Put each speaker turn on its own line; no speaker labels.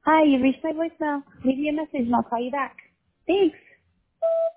Hi, you reached my voicemail. Leave me a message and I'll call you back. Thanks.